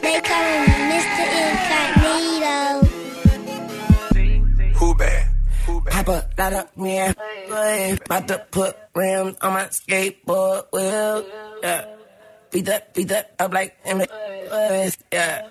They call me Mr. Incognito. Who bad? Pop up, light up, man. About to put rims on my skateboard wheel. Yeah. Beat that up like yeah.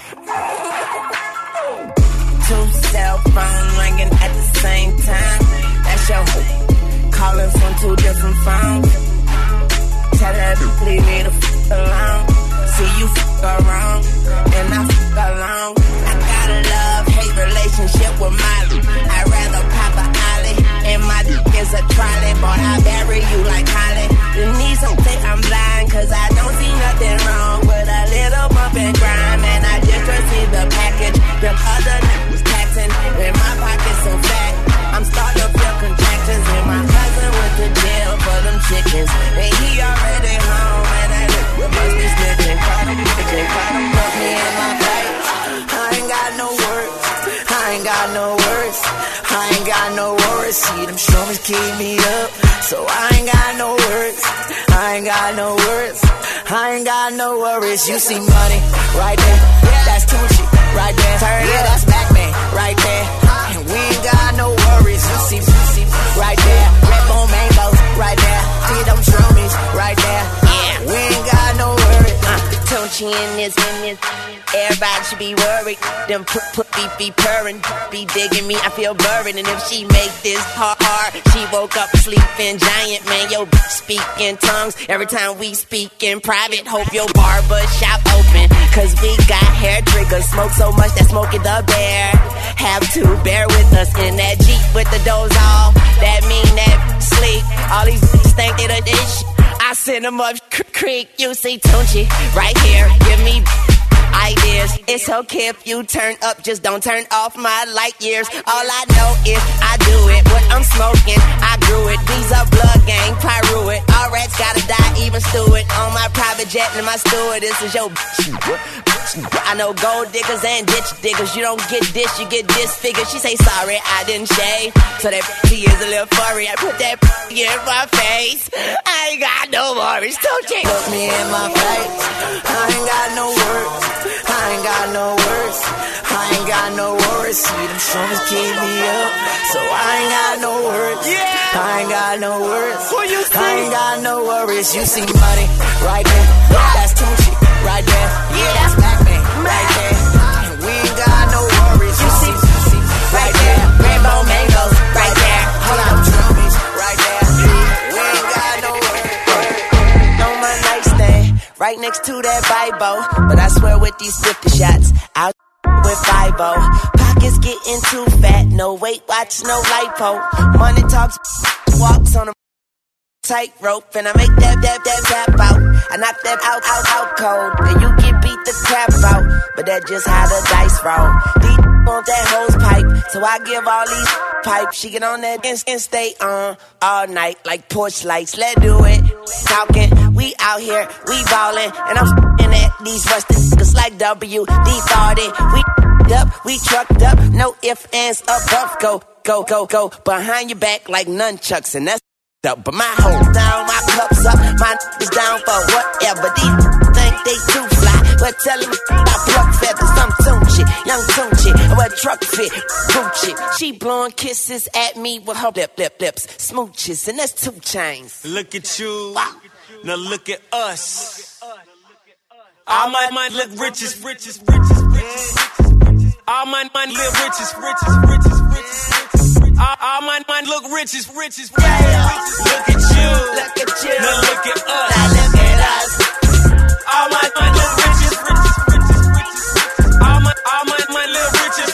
Two cell phones ringing at the same time. That's your calling from two different phones. Tell her to leave me the f alone. See you f around, and I f along. I got a love-hate relationship with Molly. I'd rather pop a ollie, and my dick is a trolley. Boy, I bury you like Holly. The knees don't think I'm blind, cause I don't see nothing wrong with a little bump and grime. And I just received the package. Them other niggas taxing, and my pocket's so fat. I'm starting to feel contractions, and my cousin went to jail for them chickens. And he already home, and that nigga must be snitching. Caught him, look me in my face. I ain't got no words, I ain't got no words, I ain't got no worries. See them strummers keep me up, so I ain't got no words, I ain't got no words, I ain't got no worries. You see money right there, that's Tunechi right there. Yeah, that's Batman right there. And we ain't got no worries. You see right there, Redbone mangoes right there. See them drummies right there. Yeah, we ain't got no worries. Tunechi in this. Everybody should be worried. Them put be purring, be digging me. I feel buried. And if she make this hard, she woke up sleeping giant. Man, yo, speak in tongues every time we speak in private. Hope your barber shop open, cause we got hair triggers. Smoke so much that Smokey the Bear have to bear with us in that Jeep with the doors off. That mean that sleep. All these think they the dish. I send them up creek. You see Tunechi right here. Give me ideas. It's okay if you turn up, just don't turn off my light years. All I know is I do it. What I'm smoking, I grew it. These are blood gang, pyro it. All rats gotta die, even Stewart. On my private jet and my steward, this is your I know gold diggers and ditch diggers. You don't get this, you get disfigured. She say sorry, I didn't shave, so that she is a little furry. I put that in my face. I ain't got no worries, don't you? Look me in my face. I ain't got no words, I ain't got no words, I ain't got no worries. See them strummers keep me up, so I ain't got no words. Yeah, I ain't got no words, I ain't got no worries. You see money right there, that's Tunechi right there. Yeah, that's Batman right there. And we ain't got no worries. You see right there, Rainbow Mangoes right there. Hold up, drummies right there. We ain't got no worries. On my nightstand, right next to that Bible. But I swear with these 50 shots, I'll with 5-0. Pockets getting too fat, no weight watch, no lipo. Money talks, walks on a tightrope, and I make that tap out. I knock that out cold, and you get beat the crap out. But that's just how the dice roll. These want that hose pipe, so I give all these pipes. She get on that and stay on all night like porch lights. Let's do it. Talking, we out here, we ballin', and I'm at these rusted niggas like WD-40. We trucked up, no ifs, ands, or buffs. Go behind your back like nunchucks, and that's up. But my hoes down, my cups up, my niggas down for whatever. These think they too fly, but tell them I pluck feathers. I'm Tunechi, young Tunechi, I wear truck fit, Gucci. She blowing kisses at me with her lips, smooches, and that's 2 chains. Look at you, now look at us. All my mind look riches. All my mind live riches. All my mind look riches. Yeah. Look at you. Now look at us. All my mind look riches. All my mind live riches.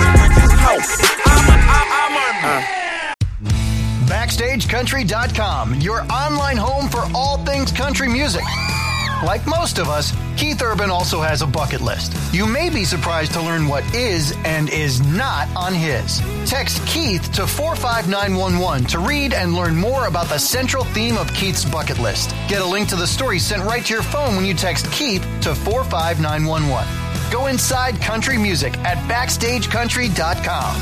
BackstageCountry.com, your online home for all things country music. Like most of us, Keith Urban also has a bucket list. You may be surprised to learn what is and is not on his. Text Keith to 45911 to read and learn more about the central theme of Keith's bucket list. Get a link to the story sent right to your phone when you text Keith to 45911. Go inside country music at BackstageCountry.com.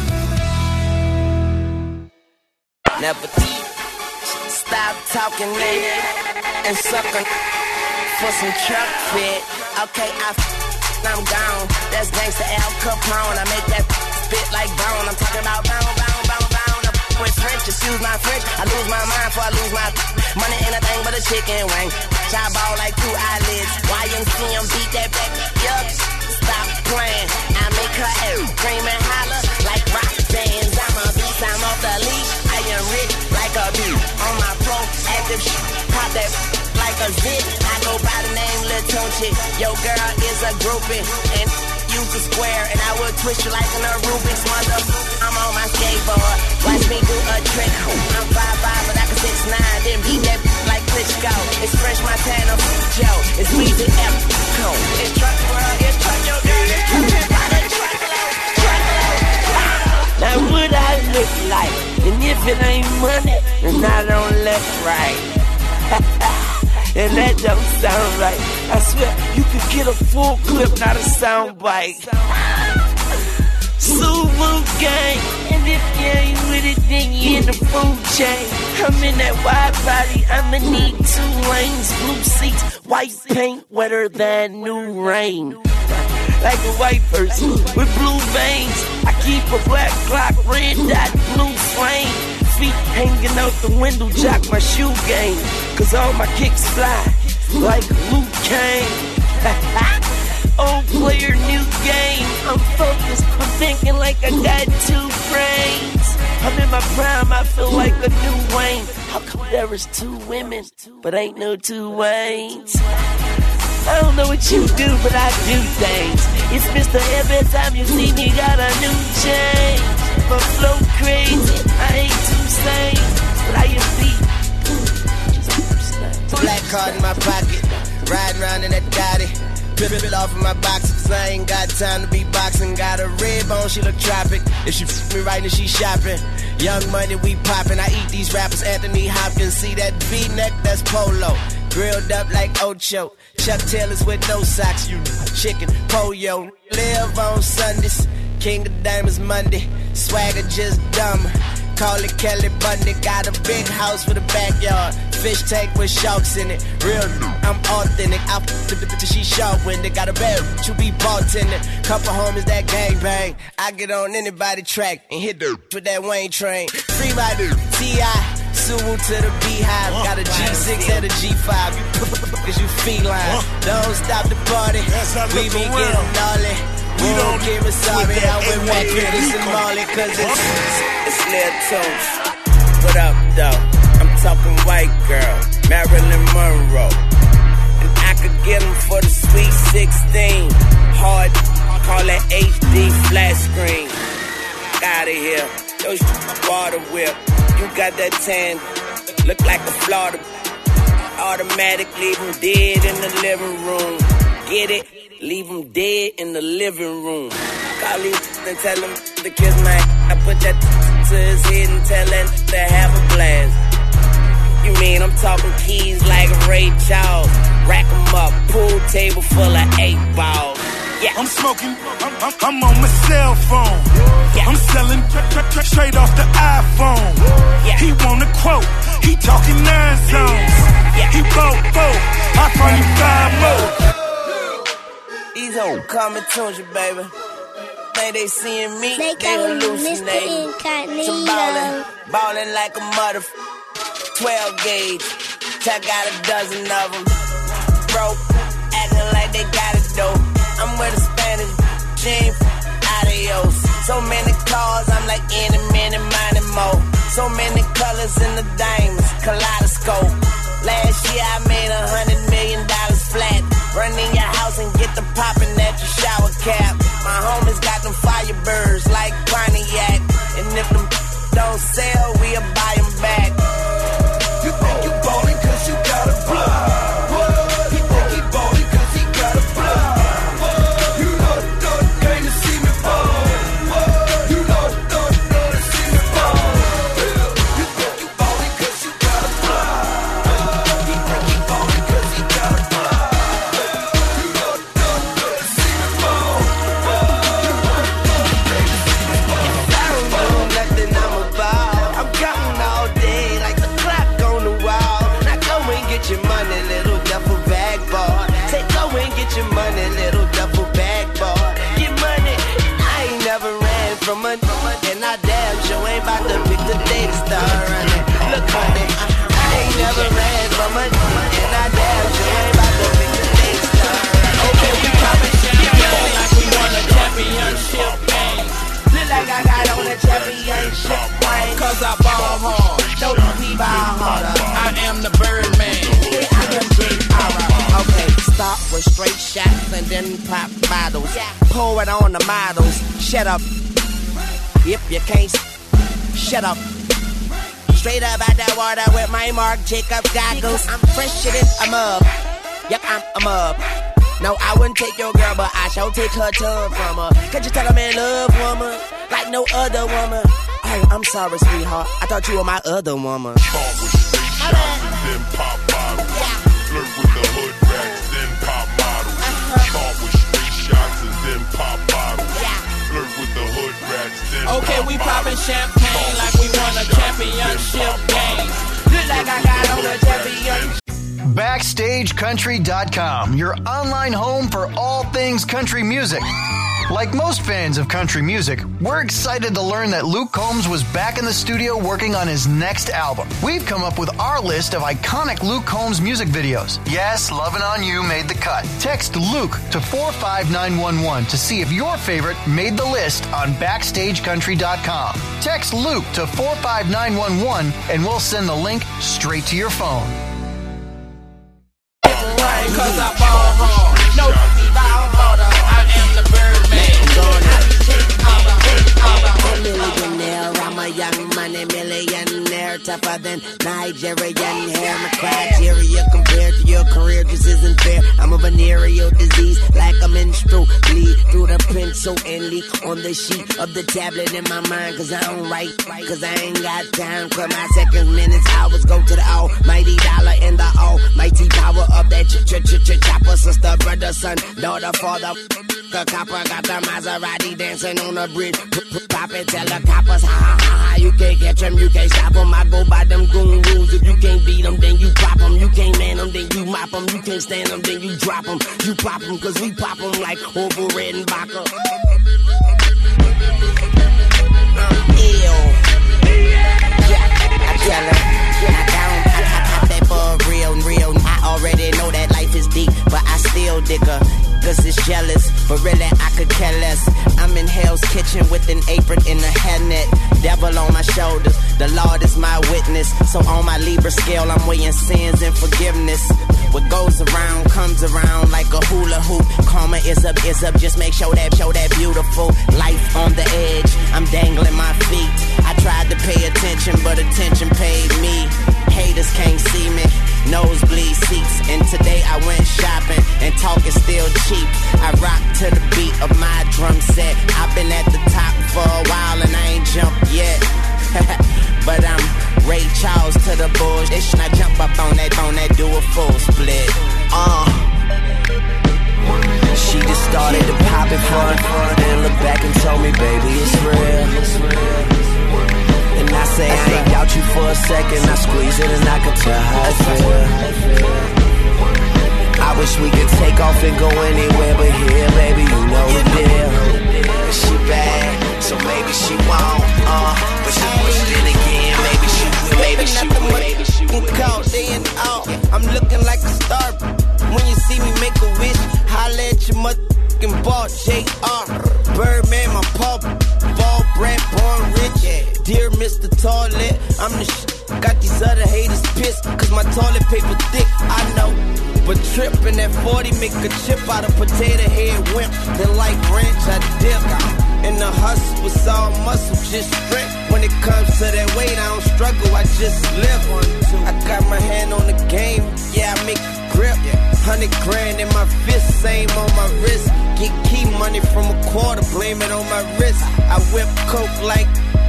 Never stop talking and sucking for some truck fit. Okay, I'm gone. That's gangsta Al Capone. I make that spit like bone. I'm talking about bone. With French, excuse my French. I lose my mind before I lose my money. Ain't a thing but a chicken wing. Chop ball like 2 eyelids. YMCM beat that back. Yup, stop playing. I make her scream and holler like rock bands. I'm a beast, I'm off the leash. I am rich like a bee. On my proactive shit, pop that like a zit. I go by the name Lil Tunchi. Yo girl is a groupie and use a square and I will twist you like an Rubik's mother. I'm on my skateboard, watch me do a trick. I'm 5'5", but I can 6'9", then beat that like Klitschko. It's Fresh Montana, Joe. It's Weezy F. It's truck world, it's truck your girl, it's truck by the truckload. Now what I look like, and if it ain't money, then I don't look right. And that don't sound right. I swear, you could get a full clip, not a sound bite. Subaru gang, and if you ain't with it, then you in the food chain. I'm in that wide body, I'ma need 2 lanes, blue seats, white paint, wetter than new rain. Like a white person with blue veins, I keep a black clock, red dot, blue flame. Feet hanging out the window, jock my shoe game. Cause all my kicks fly like Luke Kane. Old player, new game. I'm focused, I'm thinking like I got 2 brains. I'm in my prime, I feel like a new Wayne. How come there is 2 women, but ain't no 2 Waynes? I don't know what you do, but I do things. It's Mr. Every time you see me, got a new chain. My flow crazy, I ain't too sane, but I am beat. Black card in my pocket, riding around in that Gotti. Rip it off of my boxes, cause I ain't got time to be boxing. Got a red bone, she look tropic. If she f me right, then she shopping. Young money, we poppin'. I eat these rappers, Anthony Hopkins. See that V-neck, that's Polo. Grilled up like Ocho. Chuck Taylors with no socks, you chicken, pollo. Live on Sundays, King of Diamonds Monday. Swagger just dumb. Call it Kelly Bundy. Got a big house with a backyard. Fish tank with sharks in it. Real, I'm authentic. I f*** the bitch, she sharp-winded. Got a bad to be bartending. Couple homies that gangbang. I get on anybody track and hit the with that Wayne train. Free my dude, T.I. Suwu to the Beehive. Got a G6 and a G5. You cause you feline. Don't stop the party. We be getting gnarly. We don't give a sorry. I'm with Watkins and Marley cause it's Lil Tunes. What up though? I'm talking white girl, Marilyn Monroe. And I could get them for the sweet 16. Hard, call that HD flat screen. Outta here. Yo, water whip. You got that tan, look like a Florida. Automatic, leave them dead in the living room. Get it? Leave them dead in the living room. Call him and tell him to kiss my I put that to his head and tell him to have a blast. You mean I'm talking keys like Ray Charles. Rack them up, pool table full of 8 balls. Yeah. I'm smoking, I'm on my cell phone. Yeah. I'm selling straight off the iPhone. Yeah. He want a quote, he talking 9 zones. Yeah. He bought 4, I find you 5 more. These hoes coming to you, baby. Think they seeing me, They they call me hallucinating. Mr. Incognito. Some ballin' like a mother 12 gauge. I got a dozen of them. Broke, acting like they got it though. I'm with a Spanish gene, adios. So many cars, I'm like any money more. So many colors in the diamonds, kaleidoscope. Last year I made $100 million flat. Run in your house and get the poppin' at your shower cap. My homies got them firebirds like Pontiac. And if them don't sell, we'll buy them back. You think you ballin' cause you got a block. He think he ballin' cause he got a block. You know the thug came to see me ball. You know the thug to see me ball. You think you ballin' cause you got a block. He think he ballin' cause he got a start with straight shots and then pop bottles. Pour it on the models. Shut up. If you can't shut up. Straight up out that water with my Marc Jacob goggles. I'm fresher than a mug. Yep, I'm a mug. No, I wouldn't take your girl, but I shall take her tongue from her. Can't you tell I'm in love, woman? Like no other woman. Oh, I'm sorry, sweetheart. I thought you were my other woman. Start with straight shots and then pop bottles. Flirt with the hood rats, then pop models. Start with straight shots and then pop bottles. Flirt with the hood rats, then Okay, pop we bottles. poppin' champagne like we won a championship game. Look like I got on a champion. BackstageCountry.com, your online home for all things country music. Like most fans of country music, we're excited to learn that Luke Combs was back in the studio working on his next album. We've come up with our list of iconic Luke Combs music videos. Yes, Lovin' On You made the cut. Text Luke to 45911 to see if your favorite made the list on BackstageCountry.com. Text Luke to 45911 and we'll send the link straight to your phone. Cause I ball hard. No ball harder. I am the Birdman. Millionaire, I'm a young money millionaire, tougher than Nigerian hair. My criteria compared to your career just isn't fair. I'm a venereal disease, like a menstrual bleed through the pencil and leak on the sheet of the tablet in my mind. Cause I don't write, cause I ain't got time. Cause my seconds, minutes, hours go to the almighty dollar and the almighty power of that chopper. Sister, brother, son, daughter, father. The copper got the Maserati dancing on the bridge. Pop it, tell the coppers, ha ha ha. You can't catch them, you can't stop them. I go by them goon rules. If you can't beat them, then you pop them. You can't man them, then you mop them. You can't stand them, then you drop them. You pop them, cause we pop them like over red and vodka. Ew. Yeah, I tell her, I pop that for real. I already know that life is deep, but I still dig her. Cause it's jealous, but really I could care less. I'm in Hell's Kitchen with an apron and a hairnet. Devil on my shoulders, the Lord is my witness. So on my Libra scale, I'm weighing sins and forgiveness. What goes around comes around like a hula hoop. Karma is up, just make sure that beautiful life on the edge. I'm dangling my feet. I tried to pay attention, but attention paid me. Haters can't see me, nosebleed seats. And today I went shopping, and talk is still cheap. I rock to the beat of my drum set. I've been at the top for a while and I ain't jumped yet. But I'm Ray Charles to the bullshit. And I jump up on that, do a full split. She just started to pop it for her, then look back and told me, baby, it's real. And I say I ain't doubt you for a second. I squeeze it and I can tell how it feel. I wish we could take off and go anywhere but here, baby, you know the deal. She bad, so maybe she won't, but she pushed it again, maybe she will, maybe she will. Call day and out, I'm looking like a star. When you see me make a wish, holla at your motherfucking ball, J.R. Birdman, my pop, ball bred, born rich. Dear Mr. Toilet, I'm the shit. Got these other haters pissed, cause my toilet paper thick, I know. But trippin' at 40, make a chip out of potato head wimp. Then like ranch, I dip. And the hustle was all muscle, just strength. When it comes to that weight, I don't struggle, I just live. I got my hand on the game, yeah, I make a grip. 100 grand in my fist, same on my wrist. Get key money from a quarter, blame it on my wrist. I whip coke like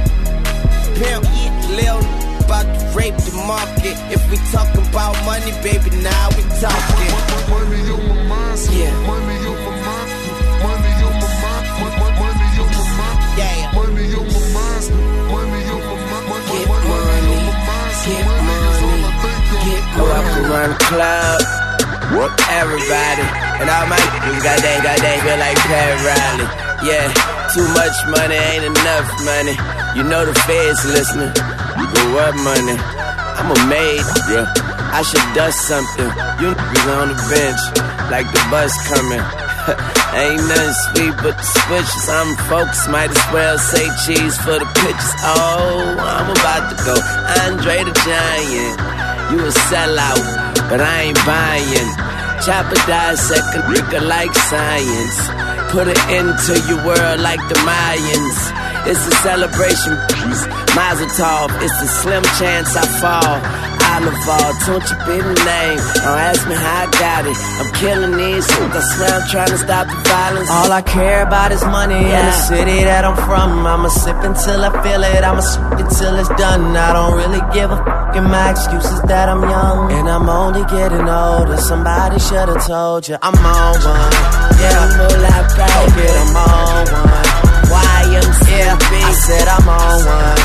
pimp, Lil about to rape the market. If we talking about money, baby, now we talking. Money on my mind, yeah. Money on my mind, money on my mind, money on my mind, yeah. Money on my mind, money on my mind, get money, get money, get money. I walk around the club, everybody, and all my got that feel like Pat Riley. Yeah, too much money ain't enough money. You know the feds listening. But what money? I'm a maid, yeah. I should dust something. You niggas on the bench, like the bus coming. Ain't nothing sweet but the switches. I'm folks, might as well say cheese for the pictures. Oh, I'm about to go Andre the Giant. You a sellout, but I ain't buying. Chopper dissect a nigga like science. Put it into your world like the Mayans. It's a celebration, Mazel Tov. It's a slim chance I fall. Olival, don't you be the name. Don't ask me how I got it. I'm killing these hooks. I swear I'm trying to stop the violence. All I care about is money and the city that I'm from. I'ma sip until I feel it. I'ma sip until it's done. I don't really give a fuck, and my excuse is that I'm young and I'm only getting older. Somebody should've told you I'm on one. Yeah, okay, I'm on one. YMCA, I said I'm on one.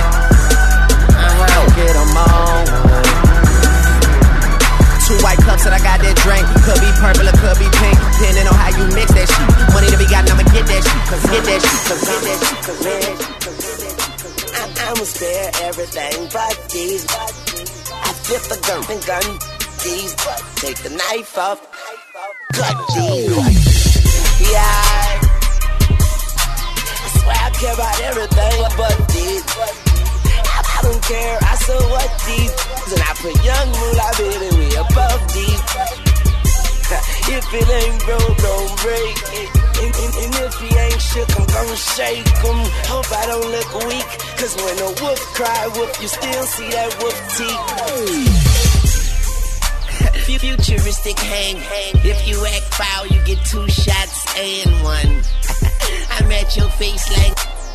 I'm on one. 2 white cups and I got that drink. Could be purple or could be pink, depending on how you mix that shit. Money to be gotten, I'ma get that shit. Cause get that shit, cause get that shit, cause get that shit. I'ma spare everything but these. I flip the gun these. Take the knife off, cut these. Yeah, I swear I care about everything but these. I don't care, I saw what deep. And I put young moolah, baby, we above deep. If it ain't broke, don't break it. And if he ain't shook, I'm gon' shake him. Hope I don't look weak, cause when a wolf cry wolf, you still see that wolf teeth. Futuristic hang. If you act foul, you get 2 shots and 1. I'm at your face like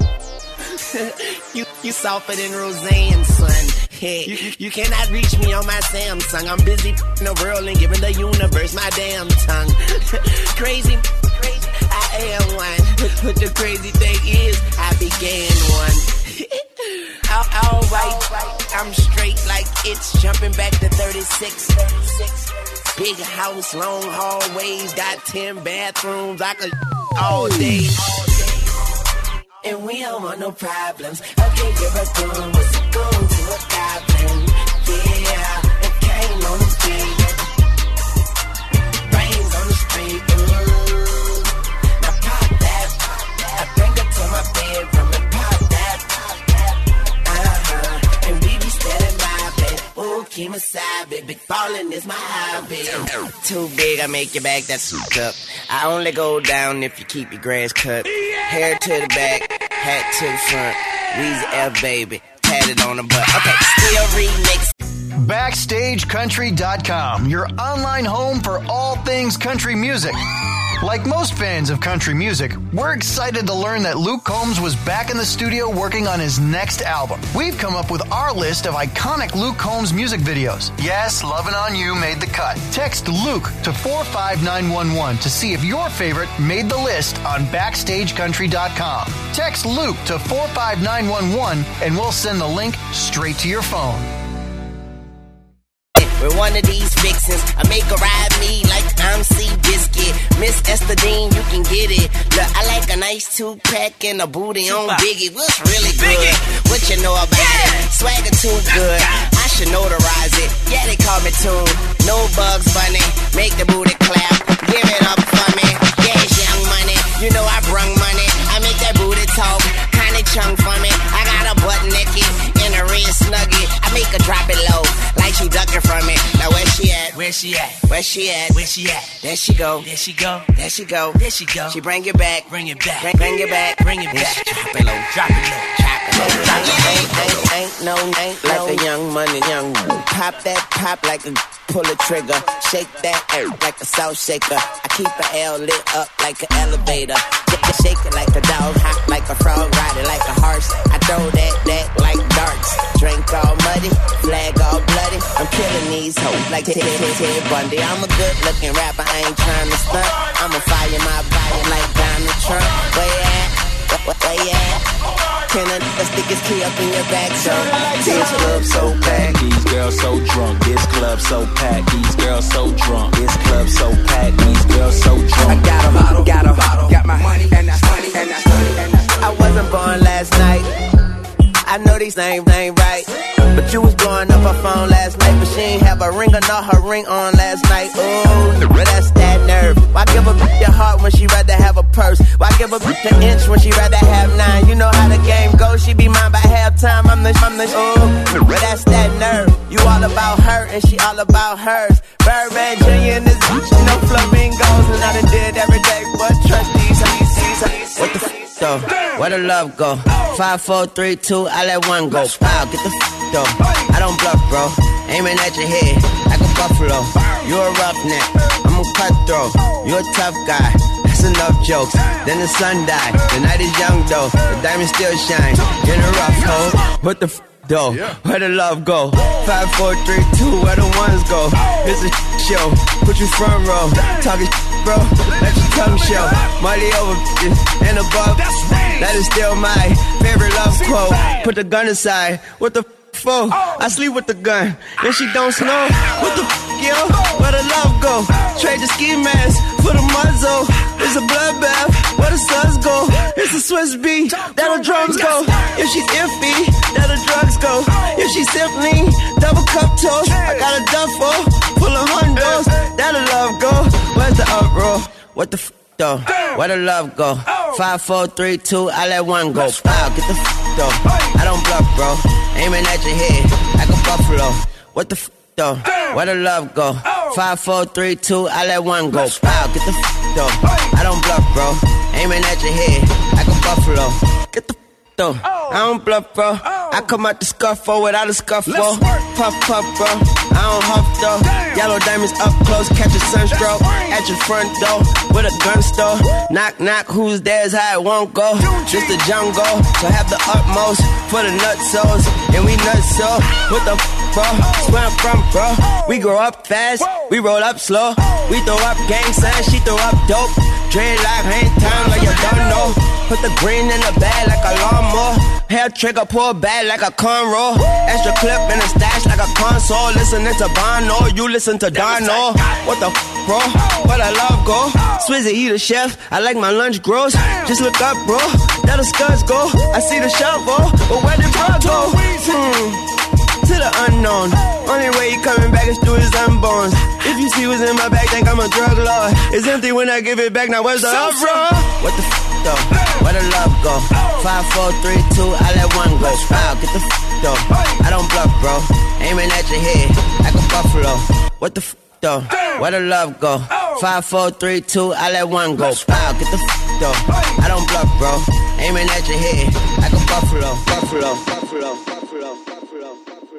you softer than Roseanne, son. Hey, you cannot reach me on my Samsung. I'm busy in the world and giving the universe my damn tongue. Crazy, I am one. But the crazy thing is, I began one. All right, I'm straight like it's jumping back to 36. Big house, long hallways, got 10 bathrooms. I could all day. And we don't want no problems. Okay, you're a goon. What's a goon to a goblin? Yeah, it came on the street. Brains on the street. Ooh. Now pop that. I bring her to my bedroom and pop that. And we be steady mobbing. Ooh, Kemosabe. Big ballin' is my hobby. Too big, I make your back that suit up. I only go down if you keep your grass cut. Hair to the back. Hat to the front, Weezy F baby, tatted on the butt. Okay, still remix. BackstageCountry.com, your online home for all things country music. Like most fans of country music, we're excited to learn that Luke Combs was back in the studio working on his next album. We've come up with our list of iconic Luke Combs music videos. Yes, Lovin' On You made the cut. Text Luke to 45911 to see if your favorite made the list on BackstageCountry.com. Text Luke to 45911 and we'll send the link straight to your phone. With one of these fixins, I make her ride me like I'm Seabiscuit. Miss Esther Dean, you can get it. Look, I like a nice 2-pack and a booty on Biggie. What's really good? What you know about it? Swagger too good. I should notarize it. Yeah, they call me Toon. No Bugs Bunny. Make the booty clap. Give it up for me. Yeah, it's Young Money. You know I brung money. I make that booty talk. Kinda chunk for me. I got a butt naked in a red snuggie. I make her drop it low like she ducking from me. Now where she at? Where she at? Where she at? Where she at? There she go. There she go. There she go. There she go. She bring it back. Bring it back. Bring it back. Bring it back. Drop it low. Drop it low. Drop it low. Ain't like a Young Money, young. Pop that pop like a pull a trigger. Shake that air like a salt shaker. I keep the L lit up like an elevator. Shake it like a dog, hot like a frog, ride it like a horse. I throw that like darts. Drink all muddy, flag all bloody. I'm killing these hoes like Ted Bundy. I'm a good looking rapper, I ain't trying to stunt. I'ma fire my body like Donald Trump. Where you at? Where you at? Can a nigga stick his key up in your back? So this club so packed, these girls so drunk. This club so packed, these girls so drunk. This club so packed, these girls so drunk. I got a bottle, got my money, and that's money, and that's money, and that's money. I wasn't born last night. I know these names ain't right, but you was blowing up her phone last night, but she ain't have a ring or not her ring on last night. Ooh, that's that nerve. Why give a bitch your heart when she rather have a purse? Why give a bitch an inch when she rather have 9? You know how the game goes, she be mine by halftime. I'm the ooh, that's that nerve. You all about her and she all about hers. Birdman Jr. in this bitch, no flow though? Where the love go? 5, 4, 3, 2, I let one go. Wow, get the though. I don't bluff, bro. Aiming at your head like a buffalo. You a roughneck, I'm a cutthroat. You a tough guy. That's enough jokes. Then the sun died. The night is young though. The diamond still shine. In a rough hole. What the though? Where the love go? 5, 4, 3, 2, where the ones go? It's a show. Put you front row. Talking bro. Let your tongue show. Money over and above. That is still my favorite love quote. Put the gun aside. What the for? I sleep with the gun. And she don't snow. What the yo? Where the love go? Trade the ski mask for the muzzle. It's a bloodbath. Where the suns go? It's a Swiss beat. That the drums go. If she's iffy, that the drugs go. If she's simply double cup toast, I got a duffel full of hundos. That the love go. Where's the uproar? What the though? Where the love go? 5, 4, 3, 2, I let one go. Wow, get the though. I don't bluff, bro. Aiming at your head like a buffalo. What the though? Where the love go? 5, 4, 3, 2, I let one go. Wow, get the though. I don't bluff, bro. Aiming at your head like a buffalo. Get the though. I don't bluff, bro. I come out the scuffle without a scuffle. Puff, puff, bro. I don't huff, though. Yellow diamonds up close, catch a sunstroke. At your front door, with a gun store. Knock, knock, who's there's how it won't go. Just the jungle, so have the utmost for the nutsos. And we nutso. What the bro? Where I'm from, bro. We grow up fast, we roll up slow. We throw up gang signs, she throw up dope. Dreadlock, hang time like you don't know. Put the green in the bag like a lawnmower. Hair trigger, pull back like a cornrow. Extra clip in the stash like a console. Listening to Bono, you listen to Dono. What the bro? Where the love go? Swizzy, he the chef. I like my lunch gross. Just look up, bro. That the scuds go. I see the shovel, but where did bro go? To the unknown. Only way he coming back is through his unborns. If you see what's in my bag, think I'm a drug lord. It's empty when I give it back. Now where's the uproar? What the though? Where the love go? 5, 4, 3, 2, I let one go. Wow, get the though. I don't bluff, bro. Aiming at your head like a buffalo. What the though? Where the love go? 5, 4, 3, 2, I let one go. Wow, get the though. I don't bluff, bro. Aiming at your head like a buffalo. Buffalo, buffalo, buffalo, buffalo.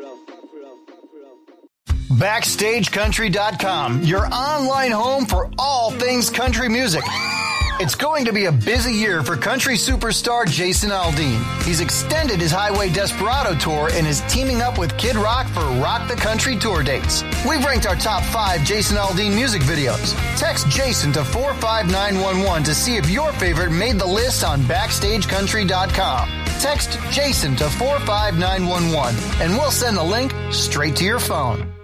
BackstageCountry.com, your online home for all things country music. It's going to be a busy year for country superstar Jason Aldean. He's extended his Highway Desperado tour and is teaming up with Kid Rock for Rock the Country tour dates. We've ranked our top 5 Jason Aldean music videos. Text Jason to 45911 to see if your favorite made the list on BackstageCountry.com. Text Jason to 45911 and we'll send the link straight to your phone.